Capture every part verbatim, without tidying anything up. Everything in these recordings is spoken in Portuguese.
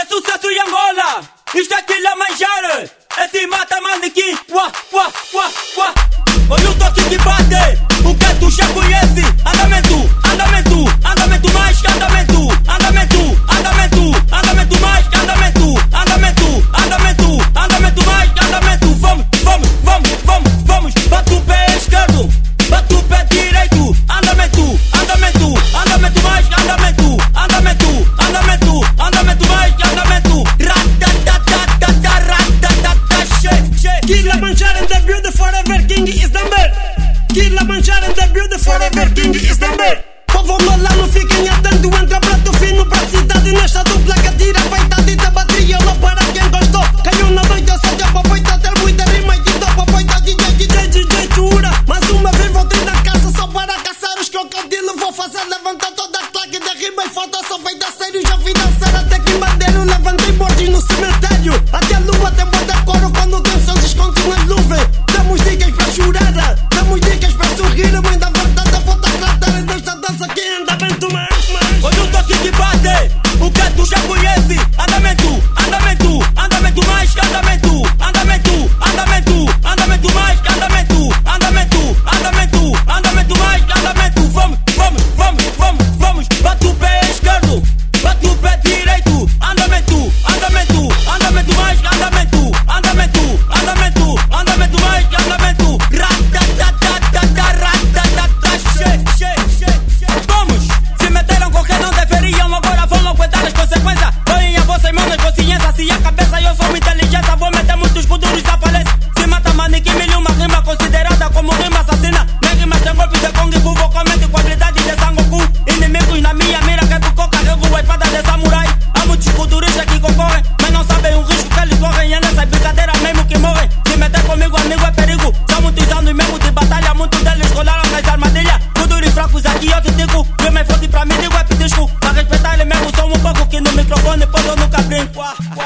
sucesso em Angola. Isto é Kilimanjaro. Esse mata manequim. Uá, uá, uá, uá. Olha o toque que bate. O que tu já conhece. Andamento, andamento, andamento mais que andamento. Andamento, andamento, andamento mais que andamento. Andamento, andamento, andamento mais que andamento. Vamos, vamos, vamos, vamos, vamos. Bate o pé esquerdo, bate o pé direito. Andamento, andamento, andamento mais que andamento. Andamento, andamento, andamento mais que andamento. Ratatatatata, ratatata, shake, shake. Kilimanjaro in the building, forever king is the man. Kilimanjaro in the building, forever king is the man. Povo malano, fiquem atentos, entra prato fino pra cidade. Nesta dupla que tira vaidade da bateria. Lá para quem gostou, caiu na noite, ou seja, papoita, ter muita rima e dita, papoita, D J, D J, D J, tura. Mais uma vez voltei na caça só para caçar os crocodilos. Vou fazer levantar toda a claque da rima e foto, só vai dar sério. Já vi dançar até que bandeiro, levantei bordes no cemitério. Até a lua tem bom decoro quando tem seus descontos nas nuvens. Damos dicas para chorar, damos dicas para sorrir. Mãe da verdade, volta a tratar desta dança que anda vento mais, mais. Olha o toque que bate. O que tu já conhece. Andamento, andamento, andamento mais que andamento. Andamento, andamento, andamento mais que andamento. Andamento, andamento, andamento mais que andamento. Vamos, vamos, vamos, vamos, vamos. Bate o pé esquerdo, bate o pé direito. Andamento, andamento, andamento mais que andamento. Andamento, andamento, andamento mais que andamento. Ratatatatata, ratatata, shake, shake, shake. Vamos, se meteram com quem não deveriam, agora vão aguentar as consequências. Põem a vossa mão na consciência, se a cabeça eu sou inteligência, vou meter muitos escudos da falência. Se mata manequim, milho, uma rima considerada como rima assassina. Minha rima tem golpes de Kung Fu, vocalmente com habilidade de Sangoku. Inimigos na minha mira, que tu carrego a espada de samurai. Há muitos culturistas que concorrem, mas não sabem o risco que eles correm. É nessa brincadeira mesmo que morrem. Se meter comigo, amigo, é perigo. São muitos anos mesmo de batalha, muitos deles rolaram nas armadilhas. Culturas fracos aqui eu te digo. Rima é forte pra mim, digo é pedisco. Pra respeitar ele mesmo, sou um pouco que no microfone, pois eu nunca brinco.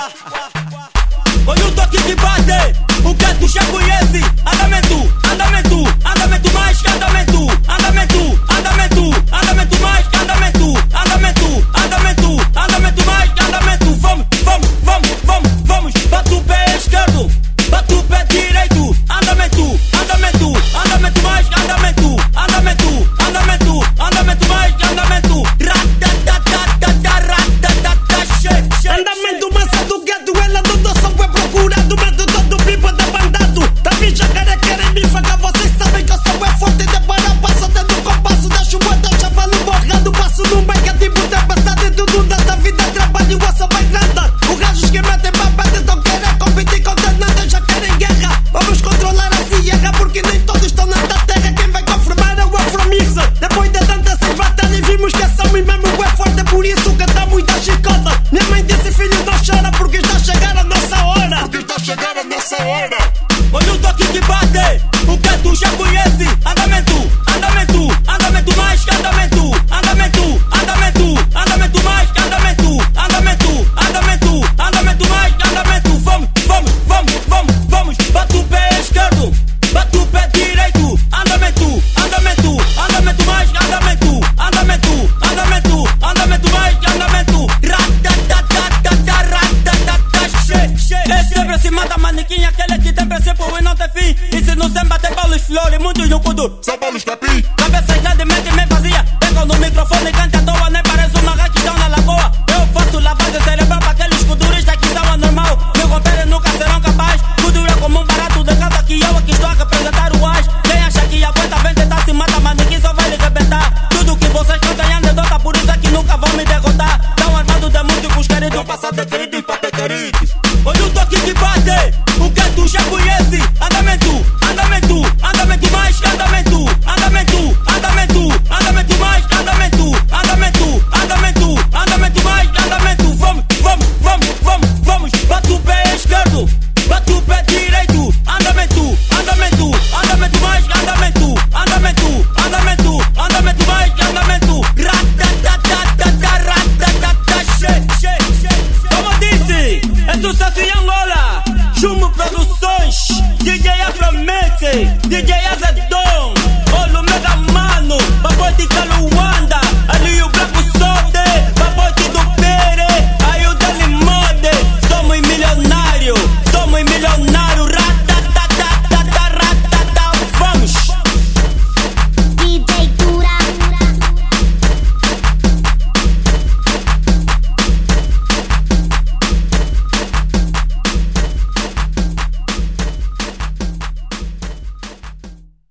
Olha o toque que bate. O que tu já conhece. Andamento, andamento, andamento mais que andamento. Andamento, andamento, andamento mais que andamento. Andamento, andamento, andamento mais que andamento. Vamos, vamos, vamos, vamos, vamos. Bate o pé esquerdo, bate o pé direito. Andamento, andamento, andamento mais que andamento. Andamento, andamento, andamento mais que andamento. Ratatatatata, ratatata, shake, shake. Andamento massa do gueto, ela do doce é procurado. Medo todo pipa de bandado. Davi jacaré querem me fagar, vocês sabem que eu sou é forte. De para passo, tendo o compasso da chuva, da chavalo borrado. Passo num bike, é tipo tempestade. Tudo desta vida, trabalho, eu sou bem grande. Os gajos que metem papete, então querem competir com tenentes, já querem guerra. Vamos controlar a sierra, porque nem todos estão nesta terra. Quem vai confirmar é o Afromixer. Depois de tantas seis batalhas, vimos que essa mãe mesmo é forte. Por isso que está muito chicota. Minha mãe disse, filho, não chora, porque está a chegar a nossa hora. Porque está a chegar a nossa hora. Olha o toque que bate. O que tu já conhece. Andamento, andamento, andamento mais que andamento. Andamento, andamento, andamento mais que andamento. Andamento, andamento, andamento mais que andamento. Vamos, vamos, vamos, vamos, vamos. Bate o pé esquerdo, bate o pé direito. Andamento, andamento, andamento mais que andamento. Andamento, andamento, andamento mais que andamento. Ratatatatata, ratatata, shake, shake. É sempre acima da manequim, aquele que tem princípio e não tem fim. E se não samba tem Paulo Flores, muitos no Kudur. São Paulo Capim. Cabeça grande, mente meio vazia. Pegam no microfone e canta à toa, nem parece uma raquidão na lagoa. Eu faço lavagem cerebral para aqueles culturistas que são anormal. Meu companheiro nunca serão capazes. Cultura como um barato de casa que eu aqui estou a representar o as. Quem acha que aguenta, vem tentar se mata, manequim só vai lhe rebentar. Tudo que vocês cantam é anedota, por isso é que nunca vão me derrotar. Tão armado de músicos querendo passar de